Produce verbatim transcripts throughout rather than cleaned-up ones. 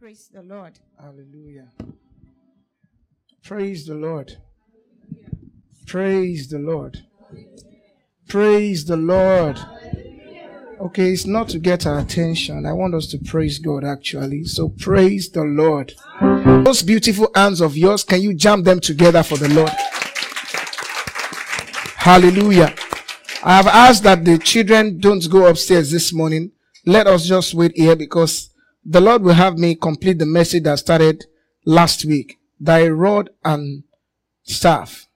Praise the Lord. Hallelujah. Praise the Lord. Praise the Lord. Praise the Lord. Okay, it's not to get our attention. I want us to praise God actually. So praise the Lord. Those beautiful hands of yours, can you jam them together for the Lord? Hallelujah. I have asked that the children don't go upstairs this morning. Let us just wait here because the Lord will have me complete the message that started last week. Thy rod and staff.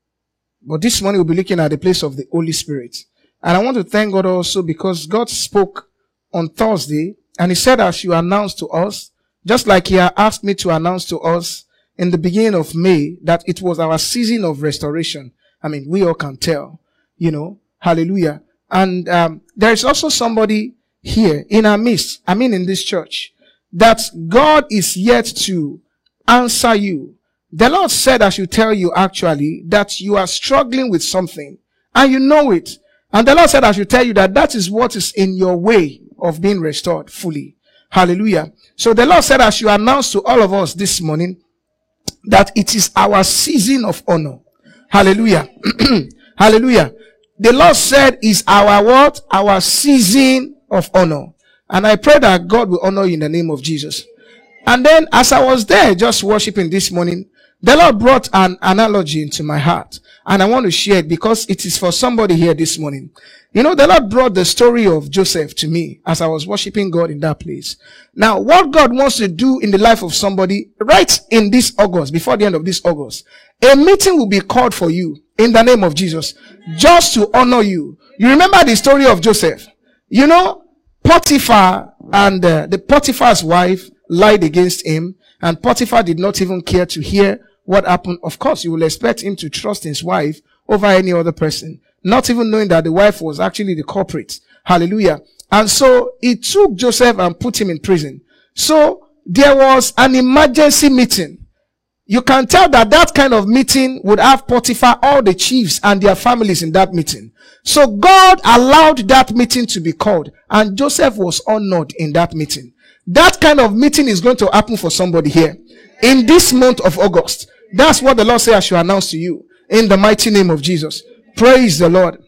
But this morning we'll be looking at the place of the Holy Spirit. And I want to thank God also because God spoke on Thursday and he said as you announced to us, just like he had asked me to announce to us in the beginning of May, that it was our season of restoration. I mean, we all can tell, you know, hallelujah. And um, there is also somebody here in our midst, I mean in this church, that God is yet to answer you. The Lord said I should tell you actually that you are struggling with something and you know it. And the Lord said I should tell you that that is what is in your way of being restored fully. Hallelujah. So the Lord said I should announce to all of us this morning that it is our season of honor. Hallelujah. Hallelujah. The Lord said is our what? Our season of honor. And I pray that God will honor you in the name of Jesus. And then as I was there just worshiping this morning, the Lord brought an analogy into my heart. And I want to share it because it is for somebody here this morning. You know, the Lord brought the story of Joseph to me as I was worshiping God in that place. Now, what God wants to do in the life of somebody right in this August, before the end of this August, a meeting will be called for you in the name of Jesus, just to honor you. You remember the story of Joseph? You know, Potiphar and uh, the Potiphar's wife lied against him, and Potiphar did not even care to hear what happened. Of course, you will expect him to trust his wife over any other person, not even knowing that the wife was actually the culprit. Hallelujah. And so he took Joseph and put him in prison. So there was an emergency meeting. You can tell that that kind of meeting would have Potiphar, all the chiefs and their families in that meeting. So God allowed that meeting to be called, and Joseph was honored in that meeting. That kind of meeting is going to happen for somebody here in this month of August. That's what the Lord said I should announce to you in the mighty name of Jesus. Praise the Lord.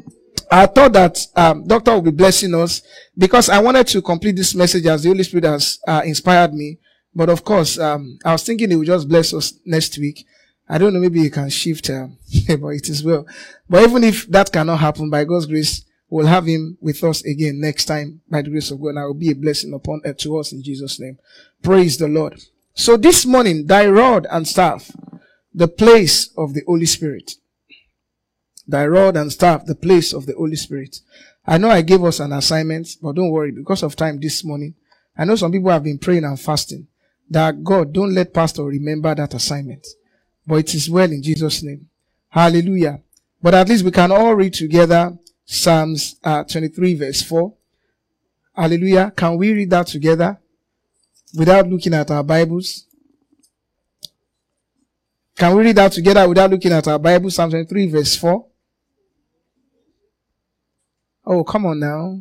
I thought that um, Doctor will be blessing us because I wanted to complete this message as the Holy Spirit has uh, inspired me. But of course, um, I was thinking he would just bless us next week. I don't know, maybe he can shift, um, but it is well. But even if that cannot happen, by God's grace, we'll have him with us again next time by the grace of God. And I will be a blessing upon uh, to us in Jesus' name. Praise the Lord. So this morning, thy rod and staff, the place of the Holy Spirit. Thy rod and staff, the place of the Holy Spirit. I know I gave us an assignment, but don't worry, because of time this morning, I know some people have been praying and fasting that God, don't let pastor remember that assignment. But it is well in Jesus' name. Hallelujah. But at least we can all read together Psalms uh, twenty-three verse four. Hallelujah. Can we read that together without looking at our Bibles? Can we read that together without looking at our Bible? Psalm twenty-three verse four. Oh, come on now.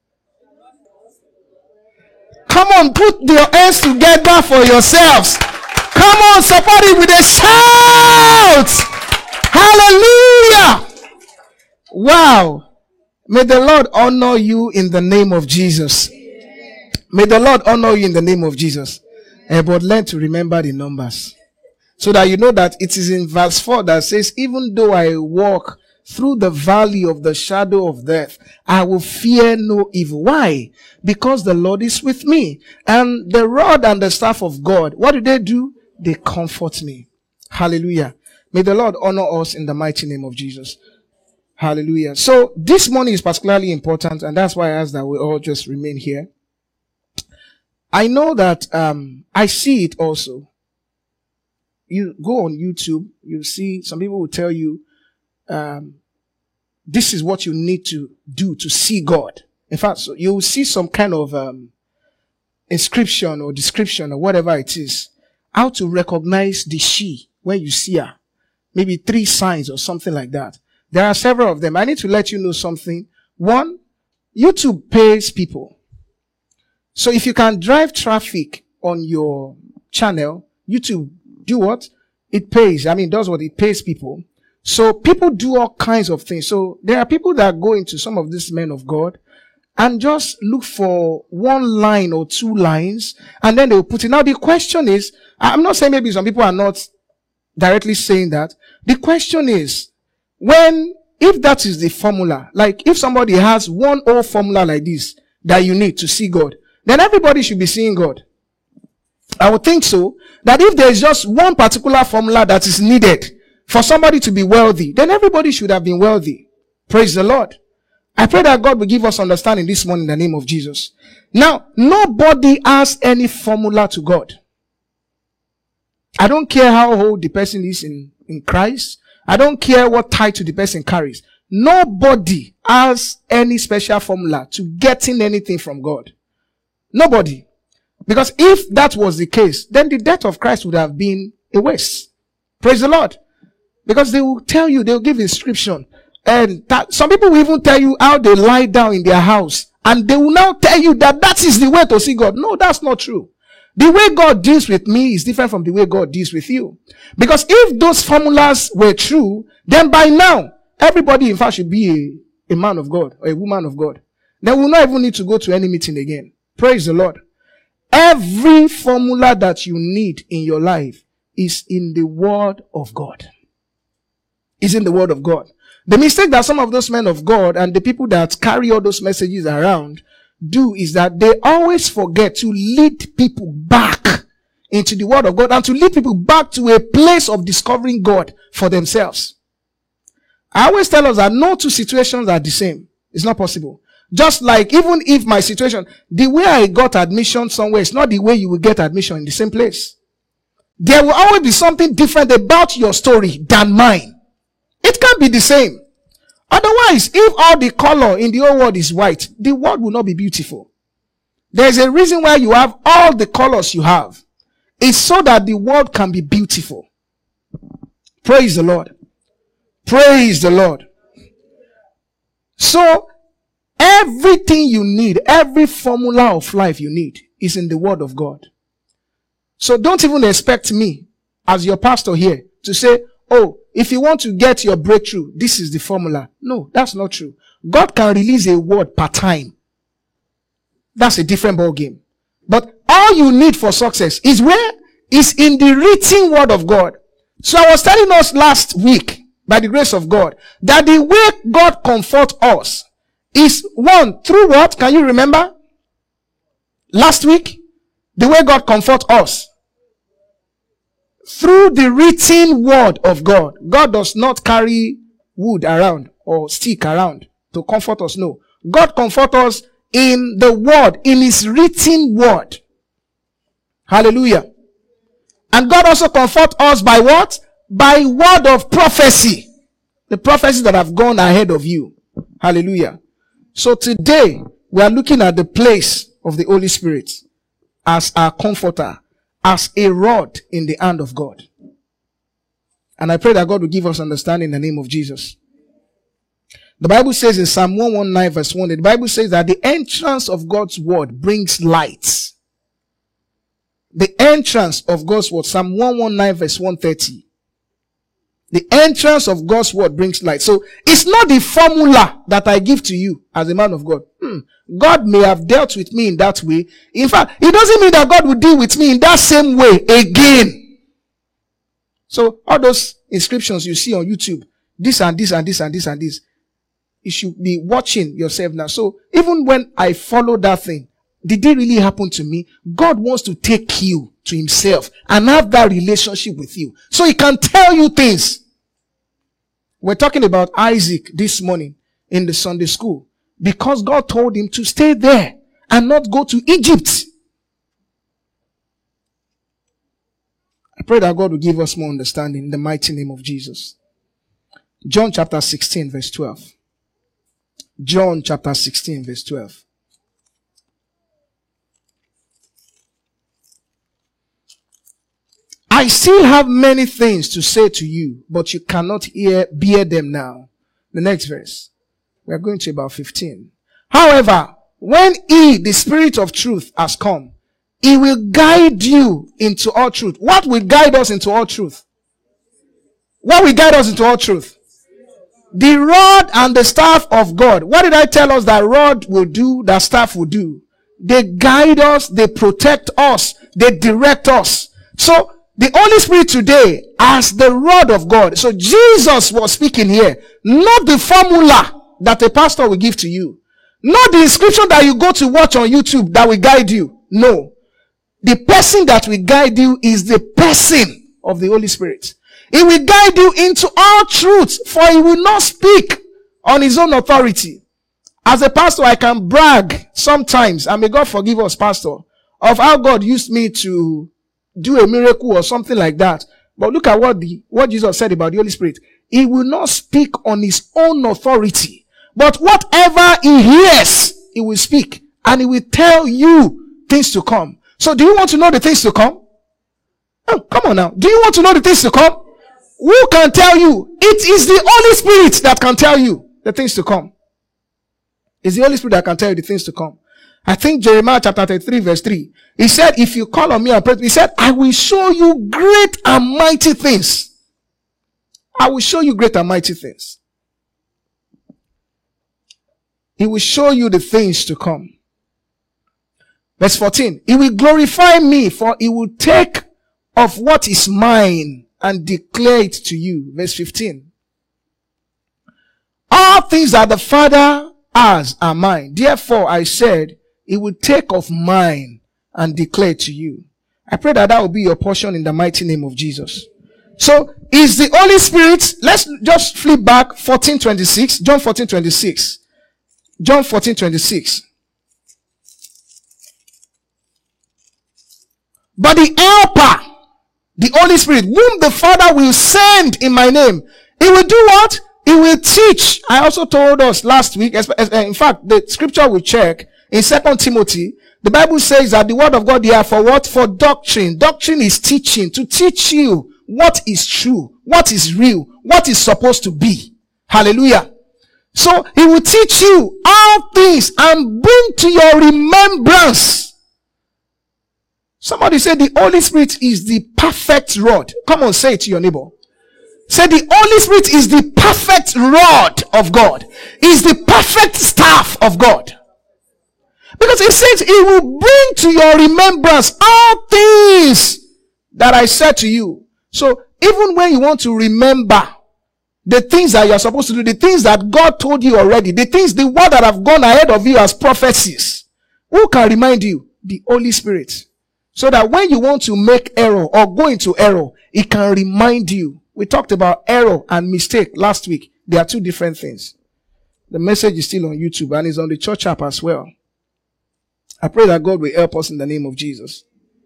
Come on, put your hands together for yourselves. Come on, support it with a shout. Hallelujah. Wow. May the Lord honor you in the name of Jesus. May the Lord honor you in the name of Jesus. Uh, but learn to remember the numbers. So that you know that it is in verse four that says, even though I walk through the valley of the shadow of death, I will fear no evil. Why? Because the Lord is with me. And the rod and the staff of God, what do they do? They comfort me. Hallelujah. May the Lord honor us in the mighty name of Jesus. Hallelujah. So this morning is particularly important, and that's why I ask that we all just remain here. I know that um I see it also. You go on YouTube, you see some people will tell you um this is what you need to do to see God. In fact, so you will see some kind of um inscription or description or whatever it is, how to recognize the she when you see her. Maybe three signs or something like that. There are several of them. I need to let you know something. One, YouTube pays people. So if you can drive traffic on your channel, YouTube, do what? It pays. I mean, does what? It pays people. So people do all kinds of things. So there are people that go into some of these men of God and just look for one line or two lines, and then they'll put it. Now the question is, I'm not saying maybe some people are not directly saying that. The question is, when, if that is the formula, like if somebody has one old formula like this that you need to see God, then everybody should be seeing God. I would think so, that if there is just one particular formula that is needed for somebody to be wealthy, then everybody should have been wealthy. Praise the Lord. I pray that God will give us understanding this morning in the name of Jesus. Now, nobody has any formula to God. I don't care how old the person is in, in Christ. I don't care what title the person carries. Nobody has any special formula to getting anything from God. Nobody. Because if that was the case, then the death of Christ would have been a waste. Praise the Lord. Because they will tell you, they will give inscription. And that, some people will even tell you how they lie down in their house. And they will now tell you that that is the way to see God. No, that's not true. The way God deals with me is different from the way God deals with you. Because if those formulas were true, then by now, everybody in fact should be a, a man of God or a woman of God. Then we will not even need to go to any meeting again. Praise the Lord. Every formula that you need in your life is in the Word of God. Is in the Word of God. The mistake that some of those men of God and the people that carry all those messages around do is that they always forget to lead people back into the Word of God and to lead people back to a place of discovering God for themselves. I always tell us that no two situations are the same. It's not possible. Just like even if my situation, the way I got admission somewhere is not the way you will get admission in the same place. There will always be something different about your story than mine. It can't be the same. Otherwise, if all the color in the whole world is white, the world will not be beautiful. There's a reason why you have all the colors you have. It's so that the world can be beautiful. Praise the Lord. Praise the Lord. So, everything you need, every formula of life you need is in the Word of God. So don't even expect me, as your pastor here, to say, oh, if you want to get your breakthrough, this is the formula. No, that's not true. God can release a word per time. That's a different ball game. But all you need for success is where? Is in the written Word of God. So I was telling us last week, by the grace of God, that the way God comforts us is one, through what? Can you remember? Last week, the way God comforts us. Through the written Word of God. God does not carry wood around or stick around to comfort us. No. God comforts us in the Word, in His written Word. Hallelujah. And God also comforts us by what? By word of prophecy. The prophecies that have gone ahead of you. Hallelujah. So today, we are looking at the place of the Holy Spirit as our comforter, as a rod in the hand of God. And I pray that God will give us understanding in the name of Jesus. The Bible says in Psalm one nineteen verse one, the Bible says that the entrance of God's word brings light. The entrance of God's word, Psalm one nineteen verse one thirty. The entrance of God's word brings light. So it's not the formula that I give to you as a man of God. Hmm. God may have dealt with me in that way. In fact, it doesn't mean that God will deal with me in that same way again. So all those inscriptions you see on YouTube, this and this and this and this and this, you should be watching yourself now. So even when I follow that thing, did it really happen to me? God wants to take you to Himself and have that relationship with you. So He can tell you things. We're talking about Isaac this morning in the Sunday school. Because God told him to stay there and not go to Egypt. I pray that God will give us more understanding in the mighty name of Jesus. John chapter sixteen verse twelve. John chapter sixteen verse twelve. I still have many things to say to you, but you cannot hear, bear them now. The next verse. We are going to about fifteen. However, when He, the Spirit of truth, has come, He will guide you into all truth. What will guide us into all truth? What will guide us into all truth? The rod and the staff of God. What did I tell us that rod will do, that staff will do? They guide us, they protect us, they direct us. So, the Holy Spirit today as the rod of God. So, Jesus was speaking here. Not the formula that a pastor will give to you. Not the inscription that you go to watch on YouTube that will guide you. No. The person that will guide you is the person of the Holy Spirit. He will guide you into all truth, for he will not speak on his own authority. As a pastor, I can brag sometimes, and may God forgive us, pastor, of how God used me to do a miracle or something like that. But look at what the what Jesus said about the Holy Spirit. He will not speak on his own authority, but whatever he hears, he will speak, and he will tell you things to come. So do you want to know the things to come? Oh, come on now. Do you want to know the things to come? Who can tell you? It is the Holy Spirit that can tell you the things to come. It's the Holy Spirit that can tell you the things to come. I think Jeremiah chapter thirty-three verse three. He said, if you call on me and pray, he said, I will show you great and mighty things. I will show you great and mighty things. He will show you the things to come. Verse fourteen. He will glorify me, for he will take of what is mine and declare it to you. Verse fifteen. All things that the Father has are mine. Therefore I said, he will take of mine and declare it to you. I pray that that will be your portion in the mighty name of Jesus. So, is the Holy Spirit, let's just flip back, fourteen twenty-six, John fourteen twenty-six. John fourteen twenty-six. But the helper, the Holy Spirit, whom the Father will send in my name, he will do what? He will teach. I also told us last week, in fact, the scripture we check in Second Timothy, the Bible says that the word of God here for what? For doctrine. Doctrine is teaching, to teach you what is true, what is real, what is supposed to be. Hallelujah. So he will teach you all things and bring to your remembrance. Somebody say the Holy Spirit is the perfect rod. Come on, say it to your neighbor. Say the Holy Spirit is the perfect rod of God. Is the perfect staff of God. Because it says he will bring to your remembrance all things that I said to you. So even when you want to remember the things that you are supposed to do, the things that God told you already, the things, the word that have gone ahead of you as prophecies, who can remind you? The Holy Spirit. So that when you want to make error or go into error, it can remind you. We talked about error and mistake last week. They are two different things. The message is still on YouTube and is on the church app as well. I pray that God will help us in the name of Jesus.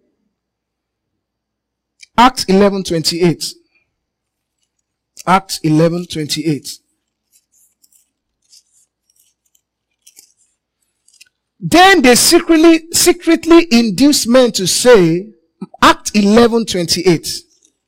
Acts eleven twenty-eight. Acts eleven twenty-eight. Then they secretly, secretly induced men to say, Act eleven twenty-eight.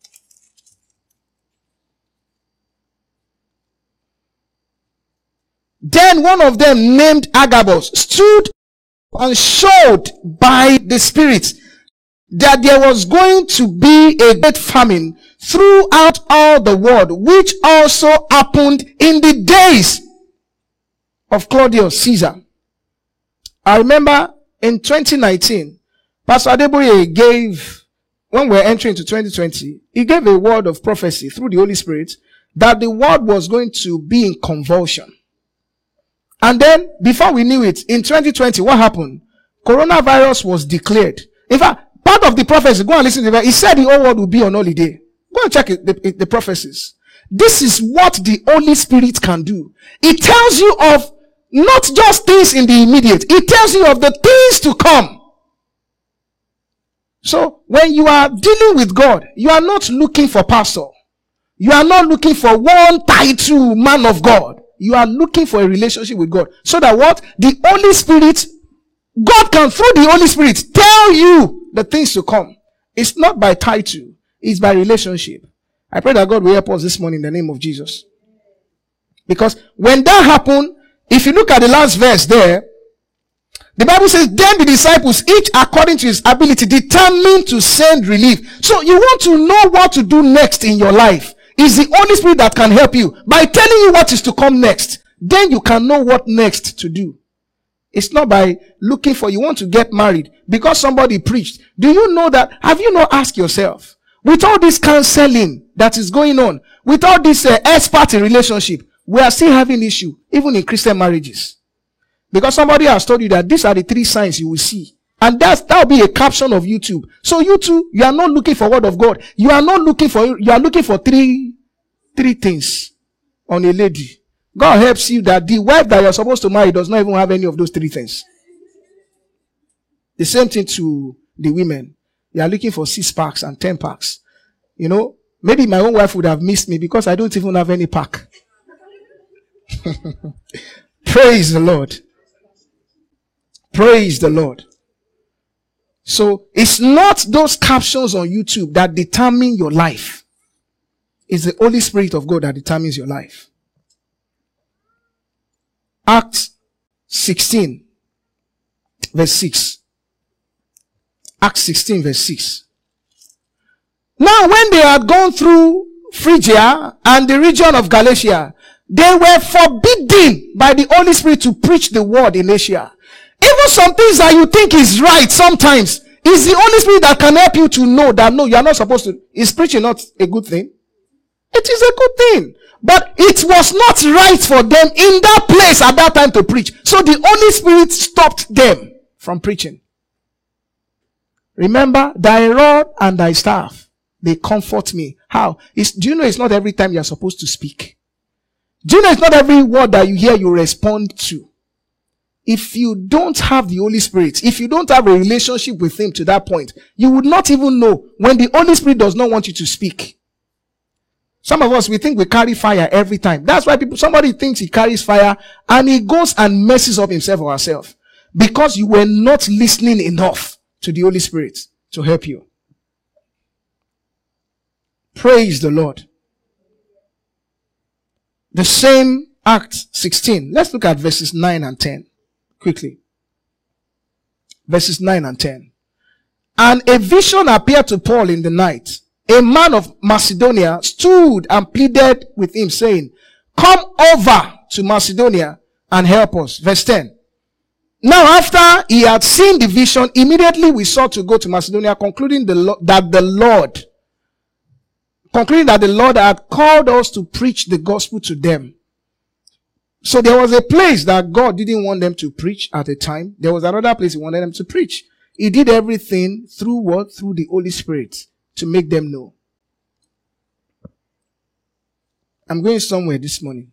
Then one of them, named Agabus, stood and showed by the Spirit that there was going to be a great famine throughout all the world, which also happened in the days of Claudius Caesar. I remember in twenty nineteen, Pastor Adeboye gave, when we were entering into twenty twenty, he gave a word of prophecy through the Holy Spirit that the world was going to be in convulsion. And then, before we knew it, in twenty twenty, what happened? Coronavirus was declared. In fact, part of the prophecy, go and listen to it, he said the whole world will be on holiday. Go and check it, the, the prophecies. This is what the Holy Spirit can do. It tells you of not just things in the immediate. It tells you of the things to come. So, when you are dealing with God, you are not looking for pastor. You are not looking for one title man of God. You are looking for a relationship with God. So that what? The Holy Spirit, God can through the Holy Spirit tell you the things to come. It's not by title. It's by relationship. I pray that God will help us this morning in the name of Jesus. Because when that happened, if you look at the last verse there, The Bible says, then the disciples, each according to his ability, determined to send relief. So you want to know what to do next in your life. It's the Holy Spirit that can help you by telling you what is to come next. Then you can know what next to do. It's not by looking for, you want to get married because somebody preached. Do you know that? Have you not asked yourself, with all this counseling that is going on, with all this uh, expert in relationship, we are still having issue, even in Christian marriages. Because somebody has told you that these are the three signs you will see. And that's, that will be a caption of YouTube. So you too, you are not looking for word of God. You are not looking for, you are looking for three, three things on a lady. God helps you that the wife that you're supposed to marry does not even have any of those three things. The same thing to the women. You are looking for six packs and ten packs. You know, maybe my own wife would have missed me because I don't even have any pack. Praise the Lord. Praise the Lord. So it's not those captions on YouTube that determine your life. It's the Holy Spirit of God that determines your life. Acts sixteen, verse six. Acts sixteen, verse six. Now when they had gone through Phrygia and the region of Galatia, they were forbidden by the Holy Spirit to preach the word in Asia. Even some things that you think is right sometimes, it's the Holy Spirit that can help you to know that no, you are not supposed to. Is preaching not a good thing? It is a good thing. But it was not right for them in that place at that time to preach. So the Holy Spirit stopped them from preaching. Remember, thy rod and thy staff, they comfort me. How? It's, do you know it's not every time you are supposed to speak? Do you know it's not every word that you hear you respond to? If you don't have the Holy Spirit, if you don't have a relationship with him to that point, you would not even know when the Holy Spirit does not want you to speak. Some of us, we think we carry fire every time. That's why people, somebody thinks he carries fire and he goes and messes up himself or herself. Because you were not listening enough to the Holy Spirit to help you. Praise the Lord. The same Acts sixteen. Let's look at verses nine and ten. Quickly. Verses nine and ten. And a vision appeared to Paul in the night. A man of Macedonia stood and pleaded with him, saying, come over to Macedonia and help us. Verse ten. Now after he had seen the vision, immediately we sought to go to Macedonia, concluding the Lo- that the Lord, concluding that the Lord had called us to preach the gospel to them. So there was a place that God didn't want them to preach at the time. There was another place he wanted them to preach. He did everything through what? Through the Holy Spirit to make them know. I'm going somewhere this morning.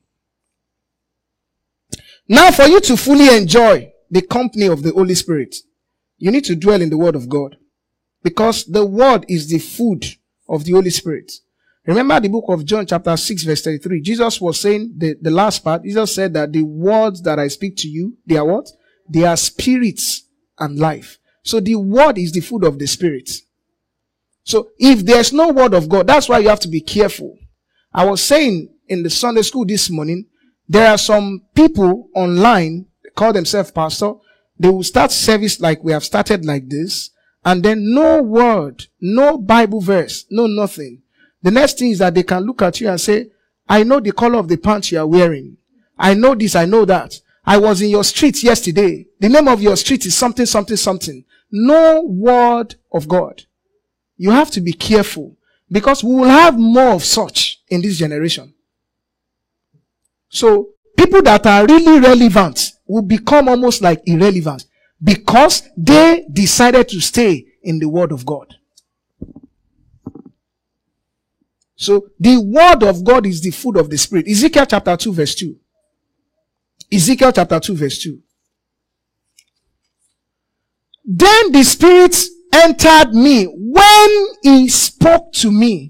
Now for you to fully enjoy the company of the Holy Spirit, you need to dwell in the Word of God. Because the Word is the food of the Holy Spirit. Remember the book of John chapter six verse thirty-three. Jesus was saying, the, the last part, Jesus said that the words that I speak to you, they are what? They are spirits and life. So the Word is the food of the Spirit. So if there's no Word of God, that's why you have to be careful. I was saying in the Sunday school this morning, there are some people online, they call themselves pastor. They will start service like we have started like this. And then no word, no Bible verse, no nothing. The next thing is that they can look at you and say, I know the color of the pants you are wearing. I know this, I know that. I was in your street yesterday. The name of your street is something, something, something. No word of God. You have to be careful because we will have more of such in this generation. So people that are really relevant will become almost like irrelevant because they decided to stay in the Word of God. So the Word of God is the food of the Spirit. Ezekiel chapter two verse two. Ezekiel chapter two verse two. Then the Spirit entered me when he spoke to me.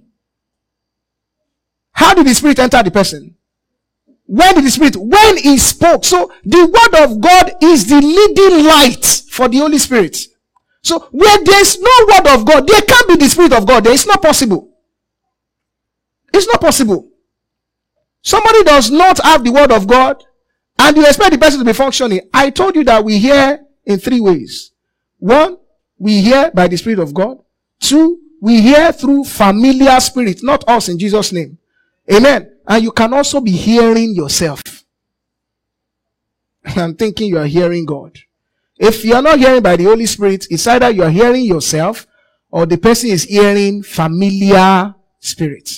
How did the Spirit enter the person? When did the Spirit? When he spoke. So the Word of God is the leading light for the Holy Spirit. So where there's no Word of God, there can't be the Spirit of God. There is not possible. It's not possible. Somebody does not have the Word of God and you expect the person to be functioning. I told you that we hear in three ways. One, we hear by the Spirit of God. Two, we hear through familiar spirits, not us, in Jesus' name. Amen. And you can also be hearing yourself. I'm thinking you are hearing God. If you are not hearing by the Holy Spirit, it's either you are hearing yourself or the person is hearing familiar spirits.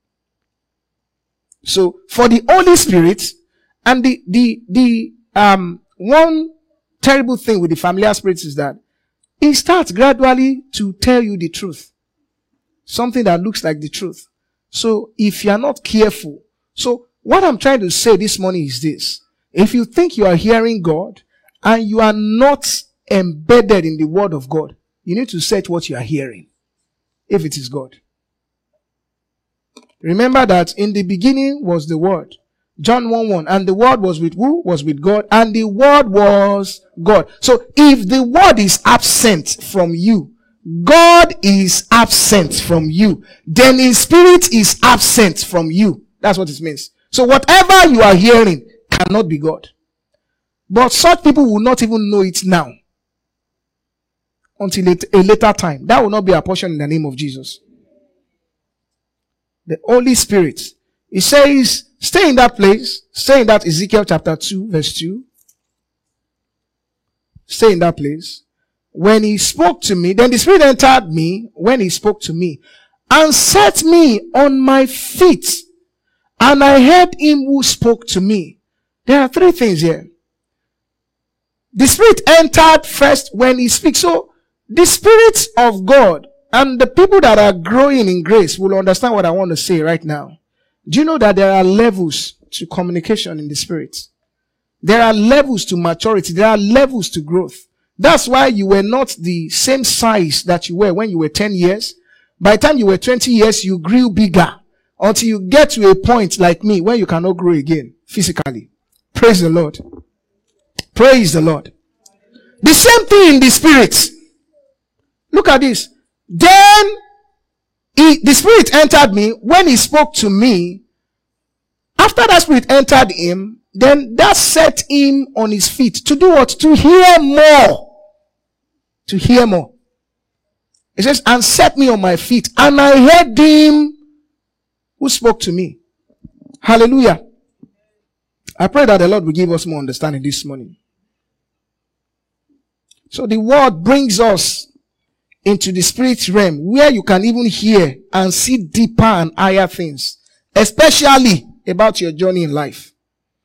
So for the Holy Spirit, and the the the um one terrible thing with the familiar spirits is that it starts gradually to tell you the truth. Something that looks like the truth. So if you are not careful, so what I'm trying to say this morning is this. If you think you are hearing God and you are not embedded in the word of God, you need to search what you are hearing. If it is God. Remember that in the beginning was the word. John one one. And the word was with who? Was with God. And the word was God. So if the word is absent from you, God is absent from you, then his spirit is absent from you. That's what it means. So whatever you are hearing cannot be God. But such people will not even know it now. Until a later time. That will not be a portion in the name of Jesus. The Holy Spirit. He says, stay in that place. Stay in that Ezekiel chapter two, verse two. Stay in that place. When he spoke to me, then the Spirit entered me when he spoke to me and set me on my feet. And I heard him who spoke to me. There are three things here. The Spirit entered first when he speaks. So, the Spirit of God and the people that are growing in grace will understand what I want to say right now. Do you know that there are levels to communication in the Spirit? There are levels to maturity. There are levels to growth. That's why you were not the same size that you were when you were ten years. By the time you were twenty years, you grew bigger until you get to a point like me where you cannot grow again physically. Praise the Lord. Praise the Lord. The same thing in the Spirit. Look at this. Then he, the Spirit entered me when he spoke to me. After that Spirit entered him, then that set him on his feet. To do what? To hear more. To hear more. It says, and set me on my feet. And I heard him who spoke to me. Hallelujah. I pray that the Lord will give us more understanding this morning. So the word brings us into the spirit realm where you can even hear and see deeper and higher things, especially about your journey in life.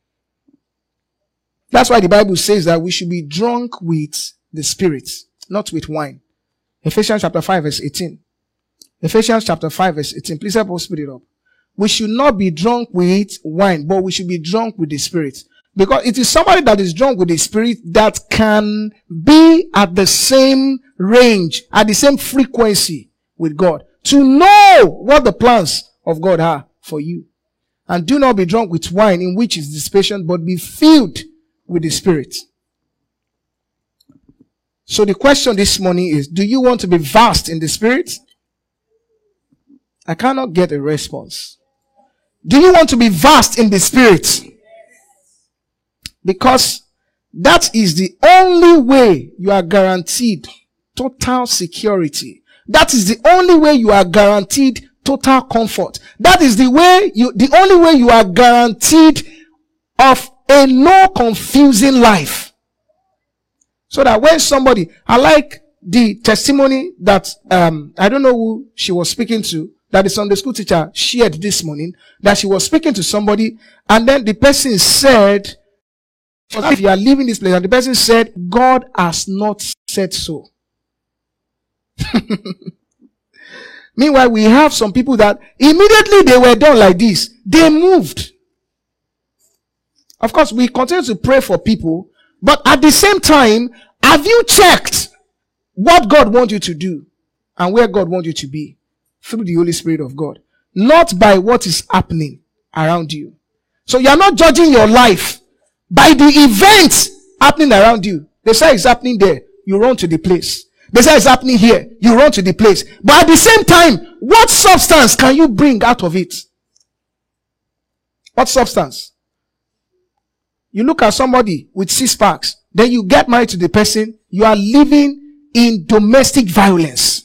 That's why the Bible says that we should be drunk with the Spirit, not with wine. Ephesians chapter five verse eighteen. Ephesians chapter five verse eighteen. Please help us put it up. We should not be drunk with wine, but we should be drunk with the Spirit. Because it is somebody that is drunk with the Spirit that can be at the same range, at the same frequency with God, to know what the plans of God are for you. And do not be drunk with wine, in which is dissipation, but be filled with the Spirit. So the question this morning is, do you want to be vast in the Spirit? I cannot get a response. Do you want to be vast in the Spirit? Because that is the only way you are guaranteed total security. That is the only way you are guaranteed total comfort. That is the way you, the only way you are guaranteed of a no confusing life. So that when somebody, I like the testimony that, um, I don't know who she was speaking to, that the Sunday school teacher shared this morning, that she was speaking to somebody, and then the person said, if you are leaving this place, and the person said, God has not said so. Meanwhile, we have some people that immediately they were done like this, they moved. Of course, we continue to pray for people, but at the same time, have you checked what God wants you to do and where God wants you to be through the Holy Spirit of God? Not by what is happening around you. So you are not judging your life by the events happening around you. They say it's happening there, you run to the place. They say it's happening here, you run to the place. But at the same time, what substance can you bring out of it? What substance? You look at somebody with six packs. then you get married to the person, you are living in domestic violence.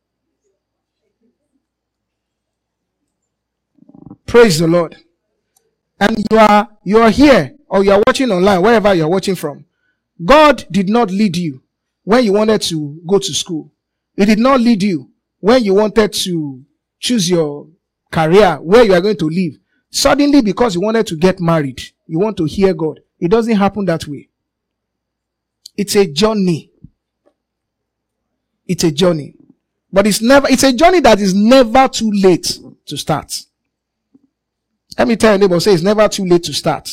Praise the Lord. And you are, you are here, or you are watching online, wherever you are watching from. God did not lead you when you wanted to go to school. He did not lead you when you wanted to choose your career, where you are going to live. Suddenly, because you wanted to get married, you want to hear God. It doesn't happen that way. It's a journey. It's a journey. But it's never, it's a journey that is never too late to start. Let me tell your neighbor, say it's never too late to start.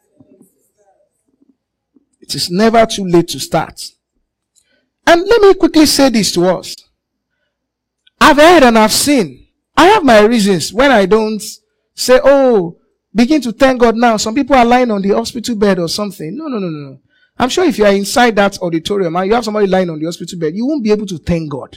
It is never too late to start. And let me quickly say this to us. I've heard and I've seen. I have my reasons when I don't say, oh, begin to thank God now. Some people are lying on the hospital bed or something. No, no, no, no. I'm sure if you are inside that auditorium and you have somebody lying on the hospital bed, you won't be able to thank God.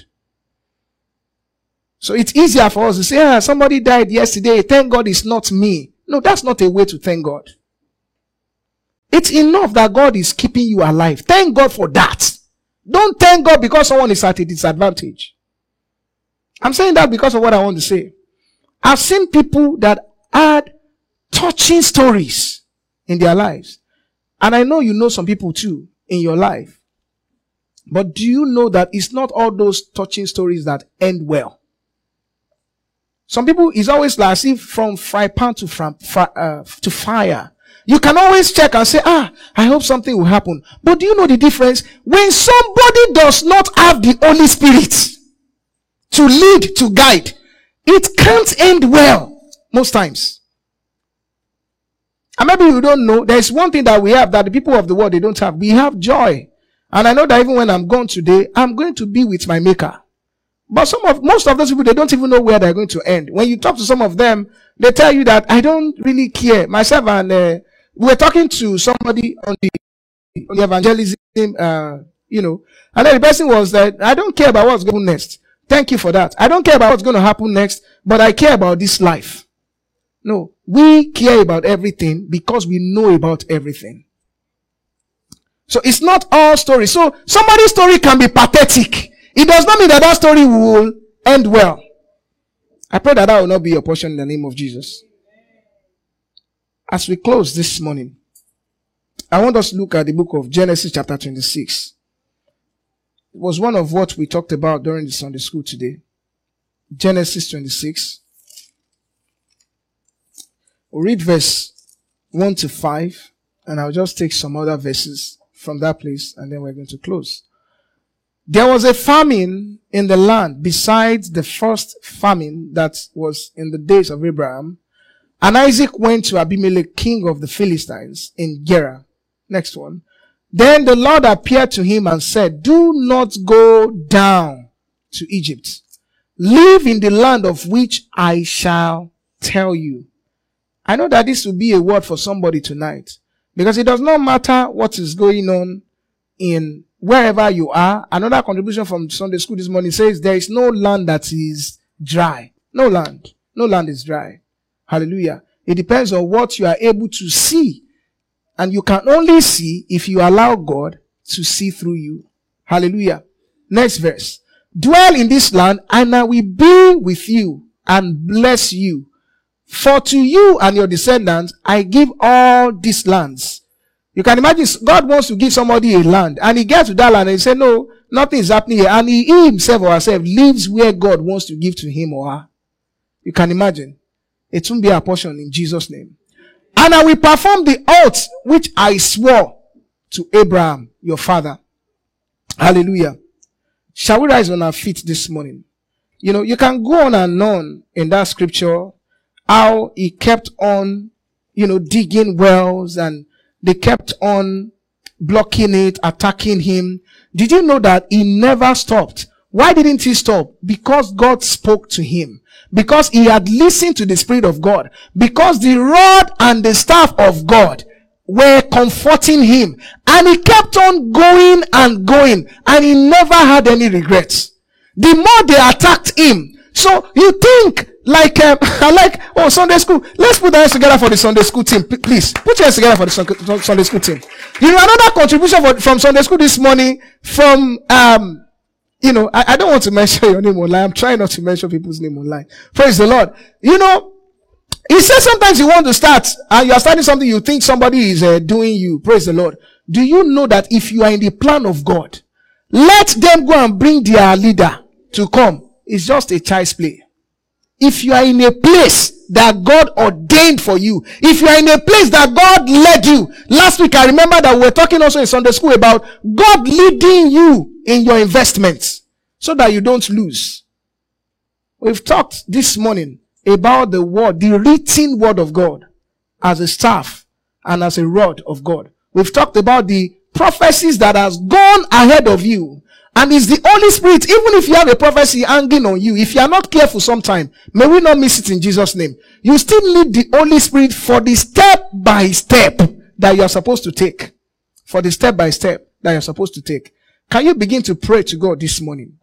So it's easier for us to say, ah, somebody died yesterday. Thank God it's not me. No, that's not a way to thank God. It's enough that God is keeping you alive. Thank God for that. Don't thank God because someone is at a disadvantage. I'm saying that because of what I want to say. I've seen people that had touching stories in their lives. And I know you know some people too in your life. But do you know that it's not all those touching stories that end well? Some people, it's always like as if from fry pan to, fry, fry, uh, to fire. You can always check and say, ah, I hope something will happen. But do you know the difference? When somebody does not have the Holy Spirit to lead, to guide, it can't end well most times. And maybe you don't know, there's one thing that we have that the people of the world, they don't have. We have joy. And I know that even when I'm gone today, I'm going to be with my Maker. But some of, most of those people, they don't even know where they're going to end. When you talk to some of them, they tell you that I don't really care. Myself and, uh, we were talking to somebody on the, on the evangelism, uh, you know, and then the person was that, I don't care about what's going next. Thank you for that. I don't care about what's going to happen next, but I care about this life. No, we care about everything because we know about everything. So it's not all story. So somebody's story can be pathetic. It does not mean that that story will end well. I pray that that will not be your portion in the name of Jesus. As we close this morning, I want us to look at the book of Genesis chapter twenty-six. It was one of what we talked about during the Sunday school today. Genesis twenty-six. We'll read verse one to five, and I'll just take some other verses from that place, and then we're going to close. There was a famine in the land besides the first famine that was in the days of Abraham. And Isaac went to Abimelech, king of the Philistines, in Gerar. Next one. Then the Lord appeared to him and said, do not go down to Egypt. Live in the land of which I shall tell you. I know that this will be a word for somebody tonight. Because it does not matter what is going on in wherever you are. Another contribution from Sunday school this morning says there is no land that is dry. No land. No land is dry. Hallelujah. It depends on what you are able to see. And you can only see if you allow God to see through you. Hallelujah. Next verse. Dwell in this land, and I will be with you and bless you. For to you and your descendants, I give all these lands. You can imagine God wants to give somebody a land, and he gets to that land and he says, no, nothing is happening here. And he, he himself or herself lives where God wants to give to him or her. You can imagine. It won't be a portion in Jesus' name. And I will perform the oath which I swore to Abraham, your father. Hallelujah. Shall we rise on our feet this morning? You know, you can go on and on in that scripture, how he kept on, you know, digging wells, and they kept on blocking it, attacking him. Did you know that he never stopped? Why didn't he stop? Because God spoke to him. Because he had listened to the Spirit of God. Because the rod and the staff of God were comforting him. And he kept on going and going. And he never had any regrets. The more they attacked him. So you think like, um, I like, oh, Sunday school. Let's put our hands together for the Sunday school team. Please, put your hands together for the Sunday school team. You know, another contribution for, from Sunday school this morning from, um, you know, I, I don't want to mention your name online. I'm trying not to mention people's name online. Praise the Lord. You know, he says sometimes you want to start and you are starting something you think somebody is uh, doing you. Praise the Lord. Do you know that if you are in the plan of God, let them go and bring their leader to come. It's just a child's play. If you are in a place that God ordained for you, if you are in a place that God led you, last week I remember that we were talking also in Sunday school about God leading you in your investments so that you don't lose. We've talked this morning about the word, the written word of God as a staff and as a rod of God. We've talked about the prophecies that has gone ahead of you. And it's the Holy Spirit, even if you have a prophecy hanging on you, if you are not careful sometime, may we not miss it in Jesus' name. You still need the Holy Spirit for the step by step that you are supposed to take. For the step by step that you are supposed to take. Can you begin to pray to God this morning?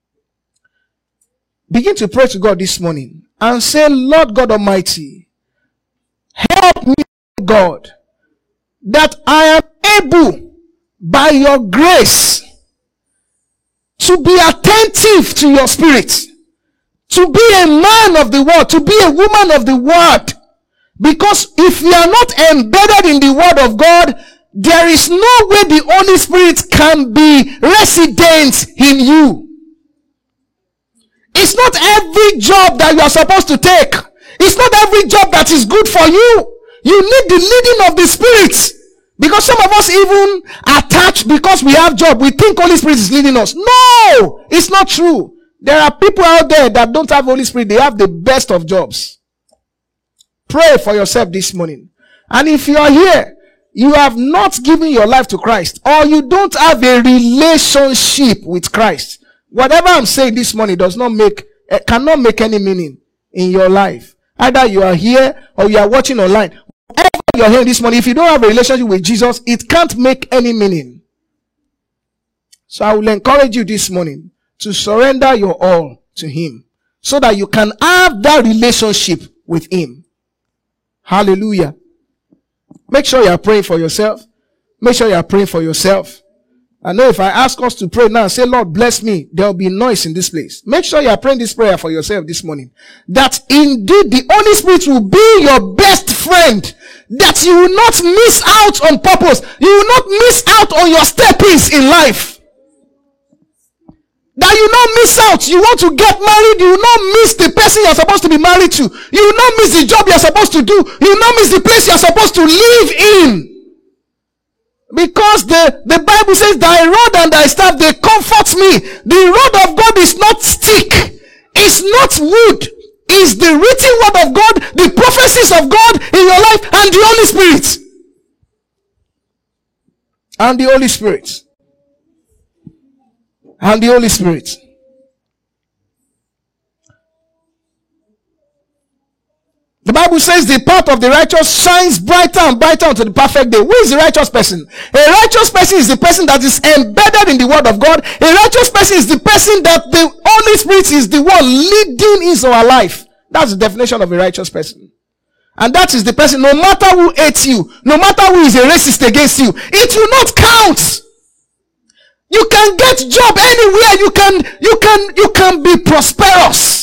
Begin to pray to God this morning and say, Lord God Almighty, help me, God, that I am able by your grace to be attentive to your spirit, to be a man of the word, to be a woman of the word. Because if you are not embedded in the word of God, there is no way the Holy Spirit can be resident in you. It's not every job that you are supposed to take. It's not every job that is good for you. You need the leading of the Spirit. Because some of us even attach because we have job, we think Holy Spirit is leading us. No! It's not true. There are people out there that don't have Holy Spirit. They have the best of jobs. Pray for yourself this morning. And if you are here, you have not given your life to Christ, or you don't have a relationship with Christ, whatever I'm saying this morning does not make, uh, cannot make any meaning in your life. Either you are here or you are watching online. Whatever you're hearing this morning, if you don't have a relationship with Jesus, it can't make any meaning. So I will encourage you this morning to surrender your all to Him so that you can have that relationship with Him. Hallelujah. Make sure you are praying for yourself. Make sure you are praying for yourself. I know if I ask us to pray now and say, Lord, bless me, there will be noise in this place. Make sure you are praying this prayer for yourself this morning. That indeed the Holy Spirit will be your best friend. That you will not miss out on purpose. You will not miss out on your steppings in life. That you will not miss out. You want to get married, you will not miss the person you are supposed to be married to. You will not miss the job you are supposed to do. You will not miss the place you are supposed to live in. Because the, the Bible says, thy rod and thy staff, they comfort me. The rod of God is not stick. It's not wood. It's the written word of God, the prophecies of God in your life, and the Holy Spirit. And the Holy Spirit. And the Holy Spirit. The Bible says the path of the righteous shines brighter and brighter unto the perfect day. Who is the righteous person? A righteous person is the person that is embedded in the word of God. A righteous person is the person that the Holy Spirit is the one leading into our life. That's the definition of a righteous person. And that is the person, no matter who hates you, no matter who is a racist against you, it will not count. You can get job anywhere. You can, you can, you can be prosperous.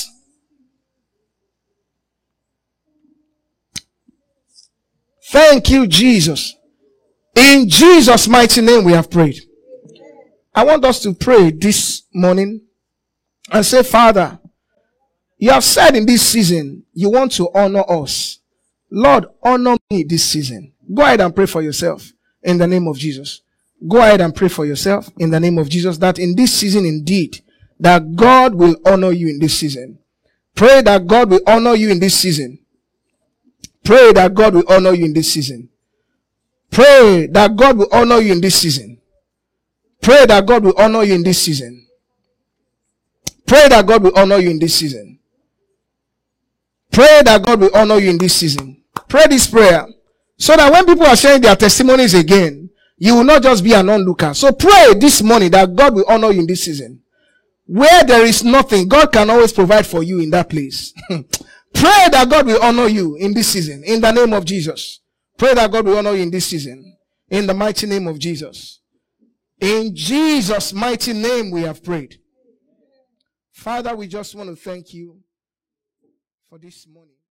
Thank you, Jesus. In Jesus' mighty name we have prayed. I want us to pray this morning and say, Father, you have said in this season, you want to honor us. Lord, honor me this season. Go ahead and pray for yourself in the name of Jesus. Go ahead and pray for yourself in the name of Jesus, that in this season indeed, that God will honor you in this season. Pray that God will honor you in this season. Pray that God will honor you in this season. Pray that God will honor you in this season. Pray that God will honor you in this season. Pray that God will honor you in this season. Pray that God will honor you in this season. Pray this prayer so that when people are sharing their testimonies again, you will not just be an onlooker. So pray this morning that God will honor you in this season. Where there is nothing, God can always provide for you in that place. Pray that God will honor you in this season. In the name of Jesus. Pray that God will honor you in this season. In the mighty name of Jesus. In Jesus' mighty name we have prayed. Father, we just want to thank you for this morning.